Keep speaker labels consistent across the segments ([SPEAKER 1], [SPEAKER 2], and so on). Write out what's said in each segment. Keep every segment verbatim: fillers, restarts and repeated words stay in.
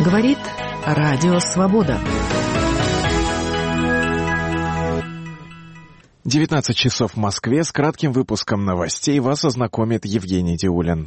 [SPEAKER 1] Говорит Радио Свобода.
[SPEAKER 2] девятнадцать часов в Москве. С кратким выпуском новостей вас ознакомит Евгений Диулин.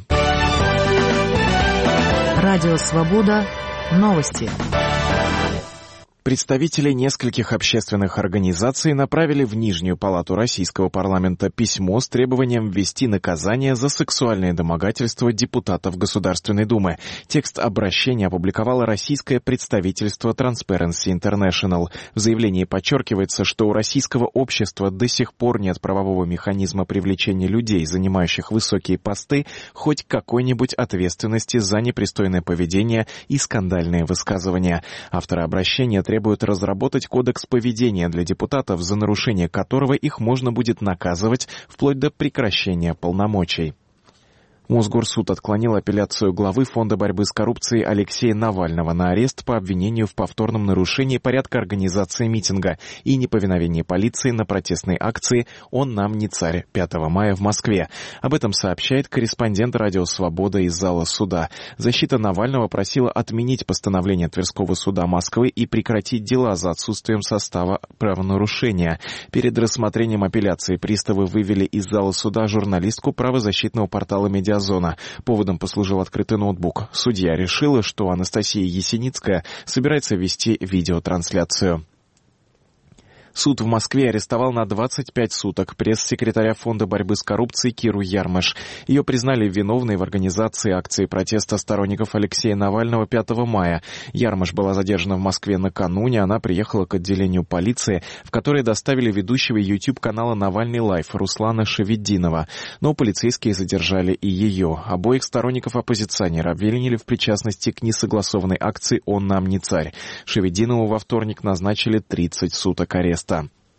[SPEAKER 1] Радио Свобода. Новости.
[SPEAKER 2] Представители нескольких общественных организаций направили в Нижнюю палату Российского парламента письмо с требованием ввести наказание за сексуальное домогательство депутатов Государственной Думы. Текст обращения опубликовало российское представительство Transparency International. В заявлении подчеркивается, что у российского общества до сих пор нет правового механизма привлечения людей, занимающих высокие посты, хоть какой-нибудь ответственности за непристойное поведение и скандальные высказывания. Авторы обращения требуют требуют разработать кодекс поведения для депутатов, за нарушение которого их можно будет наказывать вплоть до прекращения полномочий. Мосгорсуд отклонил апелляцию главы Фонда борьбы с коррупцией Алексея Навального на арест по обвинению в повторном нарушении порядка организации митинга и неповиновении полиции на протестной акции «Он нам не царь» пятого мая в Москве. Об этом сообщает корреспондент Радио Свобода из зала суда. Защита Навального просила отменить постановление Тверского суда Москвы и прекратить дела за отсутствием состава правонарушения. Перед рассмотрением апелляции приставы вывели из зала суда журналистку правозащитного портала «Медиа». Зона. Поводом послужил открытый ноутбук. Судья решила, что Анастасия Есеницкая собирается вести видеотрансляцию. Суд в Москве арестовал на двадцать пять суток пресс-секретаря Фонда борьбы с коррупцией Киру Ярмаш. Ее признали виновной в организации акции протеста сторонников Алексея Навального пятого мая. Ярмаш была задержана в Москве накануне. Она приехала к отделению полиции, в которое доставили ведущего YouTube-канала «Навальный Лайф» Руслана Шеведдинова. Но полицейские задержали и ее. Обоих сторонников оппозиционера обвинили в причастности к несогласованной акции «Он нам не царь». Шеведдинову во вторник назначили тридцать суток ареста.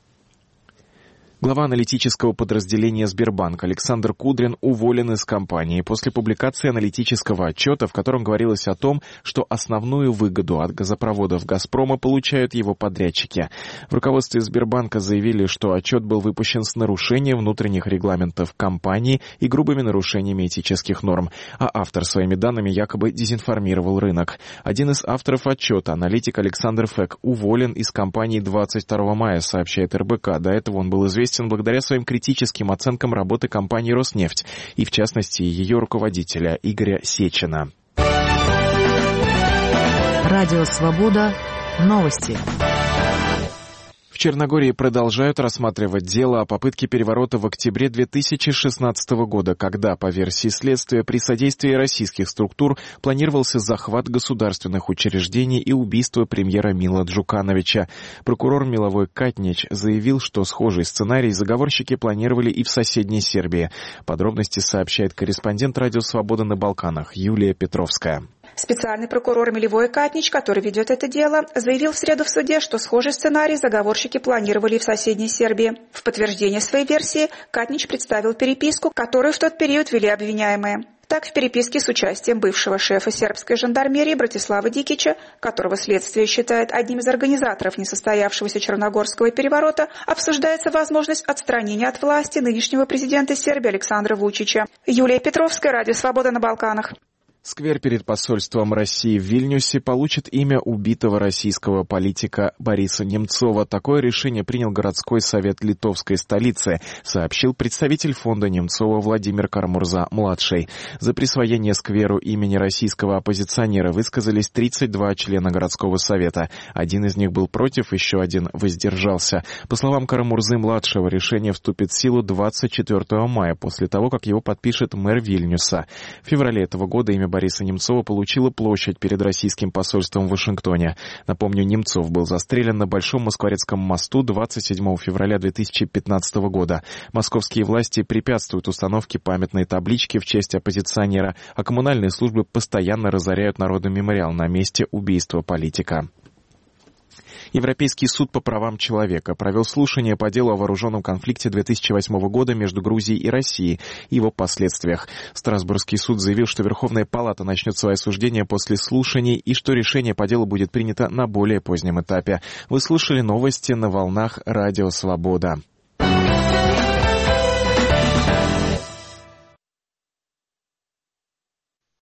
[SPEAKER 2] Глава аналитического подразделения Сбербанк Александр Кудрин уволен из компании после публикации аналитического отчета, в котором говорилось о том, что основную выгоду от газопроводов «Газпрома» получают его подрядчики. В руководстве Сбербанка заявили, что отчет был выпущен с нарушением внутренних регламентов компании и грубыми нарушениями этических норм, а автор своими данными якобы дезинформировал рынок. Один из авторов отчета, аналитик Александр Фек, уволен из компании двадцать второго мая, сообщает эр бэ ка. До этого он был известен благодаря своим критическим оценкам работы компании «Роснефть» и, в частности, ее руководителя Игоря Сечина.
[SPEAKER 1] Радио Свобода. Новости.
[SPEAKER 2] В Черногории продолжают рассматривать дело о попытке переворота в октябре две тысячи шестнадцатого года, когда, по версии следствия, при содействии российских структур планировался захват государственных учреждений и убийство премьера Мила Джукановича. Прокурор Миловой Катнич заявил, что схожий сценарий заговорщики планировали и в соседней Сербии. Подробности сообщает корреспондент Радио Свобода на Балканах Юлия Петровская.
[SPEAKER 3] Специальный прокурор Милевой Катнич, который ведет это дело, заявил в среду в суде, что схожий сценарий заговорщики планировали в соседней Сербии. В подтверждение своей версии Катнич представил переписку, которую в тот период вели обвиняемые. Так, в переписке с участием бывшего шефа сербской жандармерии Братислава Дикича, которого следствие считает одним из организаторов несостоявшегося Черногорского переворота, обсуждается возможность отстранения от власти нынешнего президента Сербии Александра Вучича. Юлия Петровская, Радио Свобода на Балканах.
[SPEAKER 2] Сквер перед посольством России в Вильнюсе получит имя убитого российского политика Бориса Немцова. Такое решение принял городской совет литовской столицы, сообщил представитель фонда Немцова Владимир Кармурза-младший. За присвоение скверу имени российского оппозиционера высказались тридцать два члена городского совета. Один из них был против, еще один воздержался. По словам Кармурзы-младшего, решение вступит в силу двадцать четвёртого мая, после того, как его подпишет мэр Вильнюса. В феврале этого года имя Бориса Немцова получила площадь перед российским посольством в Вашингтоне. Напомню, Немцов был застрелен на Большом Москворецком мосту двадцать седьмого февраля две тысячи пятнадцатого года. Московские власти препятствуют установке памятной таблички в честь оппозиционера, а коммунальные службы постоянно разоряют Народный мемориал на месте убийства политика. Европейский суд по правам человека провел слушание по делу о вооруженном конфликте две тысячи восьмого года между Грузией и Россией и его последствиях. Страсбургский суд заявил, что Верховная Палата начнет свое осуждение после слушаний и что решение по делу будет принято на более позднем этапе. Вы слушали новости на волнах Радио Свобода.